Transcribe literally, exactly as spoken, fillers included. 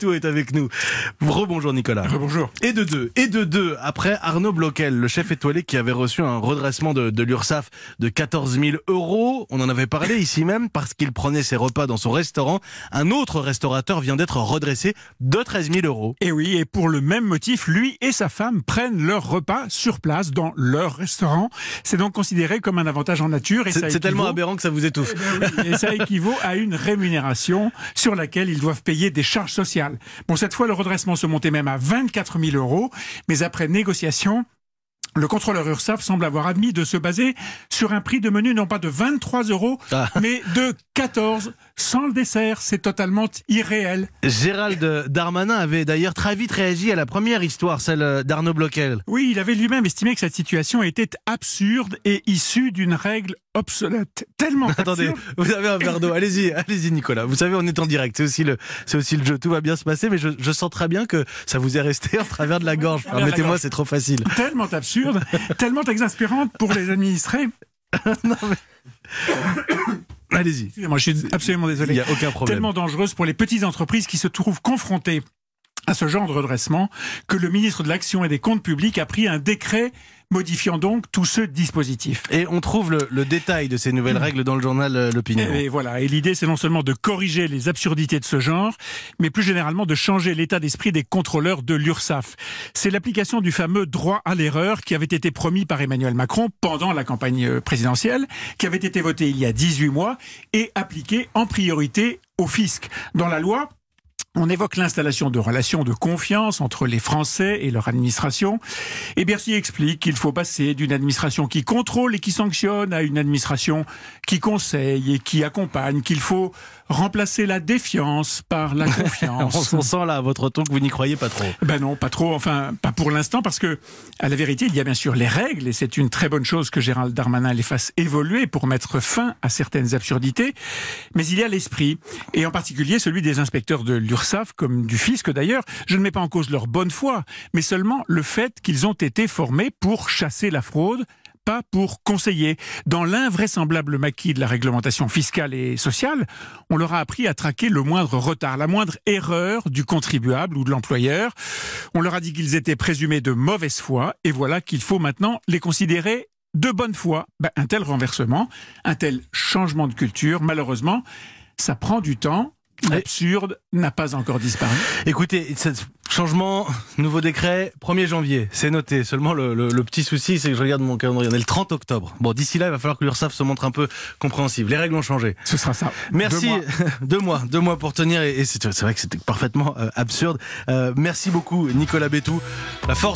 Bétou est avec nous. Rebonjour Nicolas. Rebonjour. Et de deux, et de deux, après Arnaud Bloquel, le chef étoilé qui avait reçu un redressement de, de l'URSSAF de quatorze mille euros. On en avait parlé ici même parce qu'il prenait ses repas dans son restaurant. Un autre restaurateur vient d'être redressé de treize mille euros. Et oui, et pour le même motif, lui et sa femme prennent leur repas sur place dans leur restaurant. C'est donc considéré comme un avantage en nature. Et C'est, ça c'est équivaut... tellement aberrant que ça vous étouffe. Eh ben oui, et ça équivaut à une rémunération sur laquelle ils doivent payer des charges sociales. Bon, cette fois, le redressement se montait même à vingt-quatre mille euros, mais après négociation, le contrôleur URSSAF semble avoir admis de se baser sur un prix de menu non pas de vingt-trois euros, Ah. mais de quatorze, sans le dessert. C'est totalement irréel. Gérald Darmanin avait d'ailleurs très vite réagi à la première histoire, celle d'Arnaud Bloquel. Oui, il avait lui-même estimé que cette situation était absurde et issue d'une règle obsolète. Tellement Attendez, absurde. vous avez un verre d'eau. Allez-y, allez-y Nicolas. Vous savez, on est en direct. C'est aussi le, c'est aussi le jeu. Tout va bien se passer, mais je, je sens très bien que ça vous est resté en travers de la gorge. Permettez-moi, c'est trop facile. Tellement absurde, tellement exaspérante pour les administrés. Non, mais... Allez-y. Moi, je suis absolument Il désolé. n'y a aucun problème. Tellement dangereuse pour les petites entreprises qui se trouvent confrontées à ce genre de redressement que le ministre de l'Action et des Comptes publics a pris un décret modifiant donc tout ce dispositif. Et on trouve le, le détail de ces nouvelles règles dans le journal euh, L'Opinion. Et voilà. Et l'idée, c'est non seulement de corriger les absurdités de ce genre, mais plus généralement de changer l'état d'esprit des contrôleurs de l'URSSAF. C'est l'application du fameux droit à l'erreur qui avait été promis par Emmanuel Macron pendant la campagne présidentielle, qui avait été voté il y a dix-huit mois et appliqué en priorité au fisc. Dans la loi, on évoque l'installation de relations de confiance entre les Français et leur administration. Et Bercy explique qu'il faut passer d'une administration qui contrôle et qui sanctionne à une administration qui conseille et qui accompagne, qu'il faut remplacer la défiance par la confiance. On sent là, à votre ton, que vous n'y croyez pas trop. Ben non, pas trop, enfin, pas pour l'instant, parce que, à la vérité, il y a bien sûr les règles, et c'est une très bonne chose que Gérald Darmanin les fasse évoluer pour mettre fin à certaines absurdités, mais il y a l'esprit, et en particulier celui des inspecteurs de l'URSSAF, comme du fisc d'ailleurs. Je ne mets pas en cause leur bonne foi, mais seulement le fait qu'ils ont été formés pour chasser la fraude, pas pour conseiller. Dans l'invraisemblable maquis de la réglementation fiscale et sociale, on leur a appris à traquer le moindre retard, la moindre erreur du contribuable ou de l'employeur. On leur a dit qu'ils étaient présumés de mauvaise foi, et voilà qu'il faut maintenant les considérer de bonne foi. Ben, un tel renversement, un tel changement de culture, malheureusement, ça prend du temps. L'absurde n'a pas encore disparu. Écoutez, ce changement, nouveau décret, premier janvier, c'est noté. Seulement, le, le, le petit souci, c'est que je regarde mon calendrier, on est le trente octobre. Bon, d'ici là, il va falloir que l'URSSAF se montre un peu compréhensive. Les règles ont changé. Ce sera ça. Merci. Deux mois, deux mois, deux mois pour tenir, et, et c'est, c'est vrai que c'était parfaitement euh, absurde. Euh, merci beaucoup, Nicolas Bétou. La force